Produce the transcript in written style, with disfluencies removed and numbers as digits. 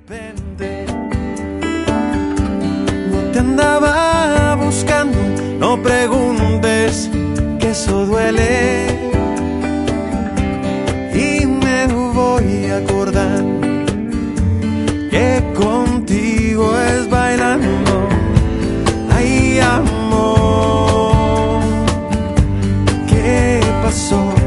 repente no te andaba buscando, no preguntes que eso duele. Y me voy a acordar que contigo es bailando. Ay, amor, ¿qué pasó?